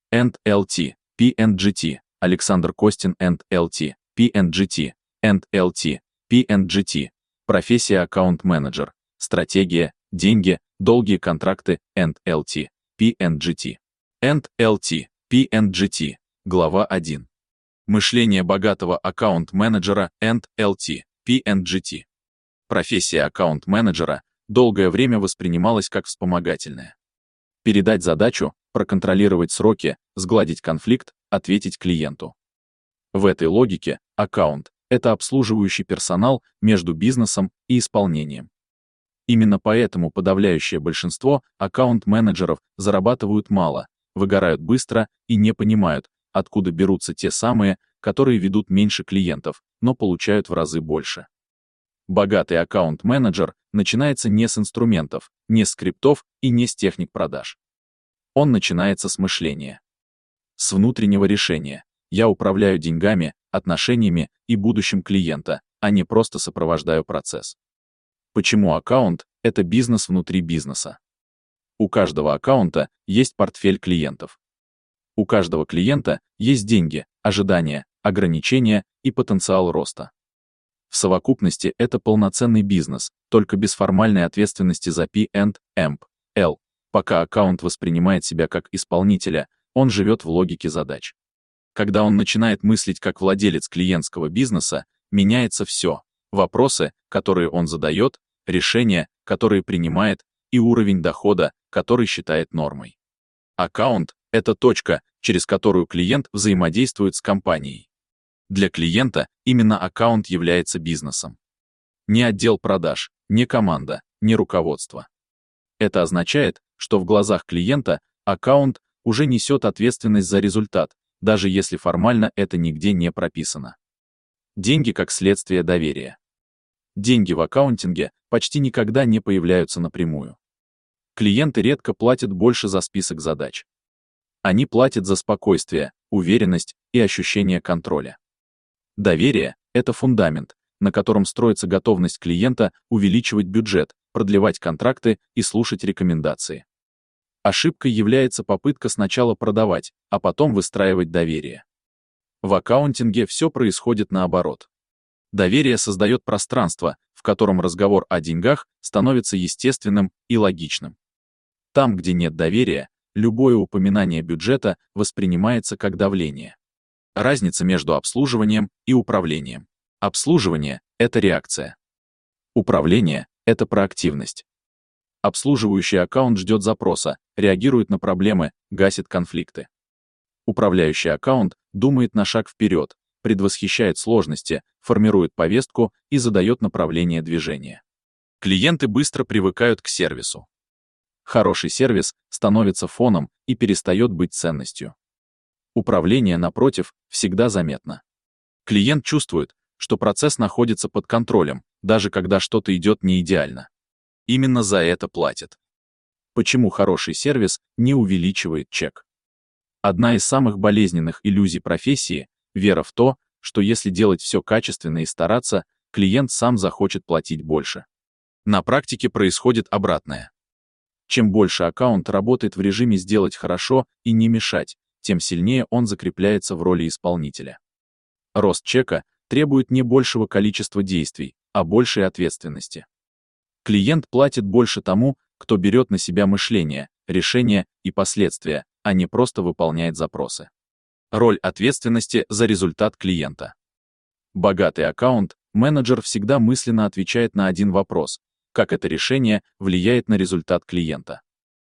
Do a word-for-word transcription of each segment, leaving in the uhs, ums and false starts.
энд эл ти, пи энд джи ти, Александр Костин энд эл ти, пи энд джи ти, энд эл ти, пи энд джи ти, профессия аккаунт-менеджер, стратегия, деньги, долгие контракты, энд эл ти, пи энд джи ти, энд эл ти, пи энд джи ти, глава один. Мышление богатого аккаунт-менеджера, энд эл ти, пи энд джи ти. Профессия аккаунт-менеджера долгое время воспринималась как вспомогательная. Передать задачу, проконтролировать сроки, сгладить конфликт, ответить клиенту. В этой логике аккаунт — это обслуживающий персонал между бизнесом и исполнением. Именно поэтому подавляющее большинство аккаунт-менеджеров зарабатывают мало, выгорают быстро и не понимают, откуда берутся те самые, которые ведут меньше клиентов, но получают в разы больше. Богатый аккаунт-менеджер начинается не с инструментов, не с скриптов и не с техник продаж. Он начинается с мышления. С внутреннего решения. Я управляю деньгами, отношениями и будущим клиента, а не просто сопровождаю процесс. Почему аккаунт — это бизнес внутри бизнеса? У каждого аккаунта есть портфель клиентов. У каждого клиента есть деньги, ожидания, ограничения и потенциал роста. В совокупности это полноценный бизнес, только без формальной ответственности за пи энд эм-Л. Пока аккаунт воспринимает себя как исполнителя, он живет в логике задач. Когда он начинает мыслить как владелец клиентского бизнеса, меняется все. Вопросы, которые он задает, решения, которые принимает, и уровень дохода, который считает нормой. Аккаунт — это точка, через которую клиент взаимодействует с компанией. Для клиента именно аккаунт является бизнесом. Не отдел продаж, не команда, не руководство. Это означает, что в глазах клиента аккаунт уже несет ответственность за результат, даже если формально это нигде не прописано. Деньги как следствие доверия. Деньги в аккаунтинге почти никогда не появляются напрямую. Клиенты редко платят больше за список задач. Они платят за спокойствие, уверенность и ощущение контроля. Доверие — это фундамент, на котором строится готовность клиента увеличивать бюджет, продлевать контракты и слушать рекомендации. Ошибкой является попытка сначала продавать, а потом выстраивать доверие. В аккаунтинге все происходит наоборот. Доверие создает пространство, в котором разговор о деньгах становится естественным и логичным. Там, где нет доверия, любое упоминание бюджета воспринимается как давление. Разница между обслуживанием и управлением. Обслуживание — это реакция. Управление — это проактивность. Обслуживающий аккаунт ждет запроса, реагирует на проблемы, гасит конфликты. Управляющий аккаунт думает на шаг вперед, предвосхищает сложности, формирует повестку и задает направление движения. Клиенты быстро привыкают к сервису. Хороший сервис становится фоном и перестает быть ценностью. Управление, напротив, всегда заметно. Клиент чувствует, что процесс находится под контролем, даже когда что-то идет не идеально. Именно за это платят. Почему хороший сервис не увеличивает чек? Одна из самых болезненных иллюзий профессии — вера в то, что если делать все качественно и стараться, клиент сам захочет платить больше. На практике происходит обратное. Чем больше аккаунт работает в режиме «сделать хорошо» и «не мешать», тем сильнее он закрепляется в роли исполнителя. Рост чека требует не большего количества действий, а большей ответственности. Клиент платит больше тому, кто берет на себя мышление, решения и последствия, а не просто выполняет запросы. Роль ответственности за результат клиента. Богатый аккаунт-менеджер всегда мысленно отвечает на один вопрос: как это решение влияет на результат клиента.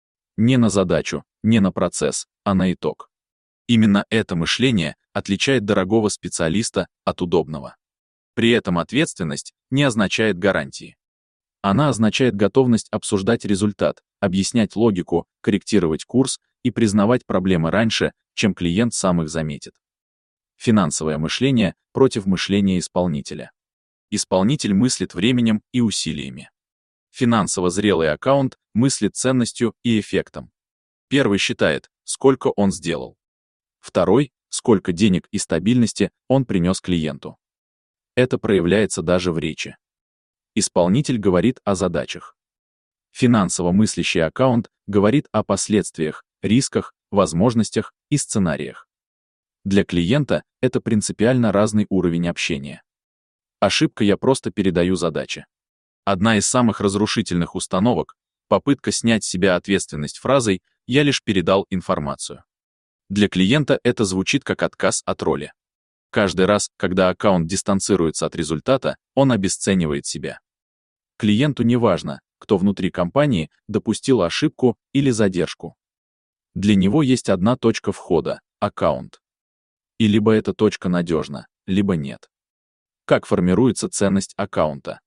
Не на задачу, не на процесс, а на итог. Именно это мышление отличает дорогого специалиста от удобного. При этом ответственность не означает гарантии. Она означает готовность обсуждать результат, объяснять логику, корректировать курс и признавать проблемы раньше, чем клиент сам их заметит. Финансовое мышление против мышления исполнителя. Исполнитель мыслит временем и усилиями. Финансово зрелый аккаунт мыслит ценностью и эффектом. Первый считает, сколько он сделал. Второй — сколько денег и стабильности он принес клиенту. Это проявляется даже в речи. Исполнитель говорит о задачах. Финансово мыслящий аккаунт говорит о последствиях, рисках, возможностях и сценариях. Для клиента это принципиально разный уровень общения. Ошибка «я просто передаю задачи». Одна из самых разрушительных установок — попытка снять с себя ответственность фразой «я лишь передал информацию». Для клиента это звучит как отказ от роли. Каждый раз, когда аккаунт дистанцируется от результата, он обесценивает себя. Клиенту не важно, кто внутри компании допустил ошибку или задержку. Для него есть одна точка входа — аккаунт. И либо эта точка надежна, либо нет. Как формируется ценность аккаунта?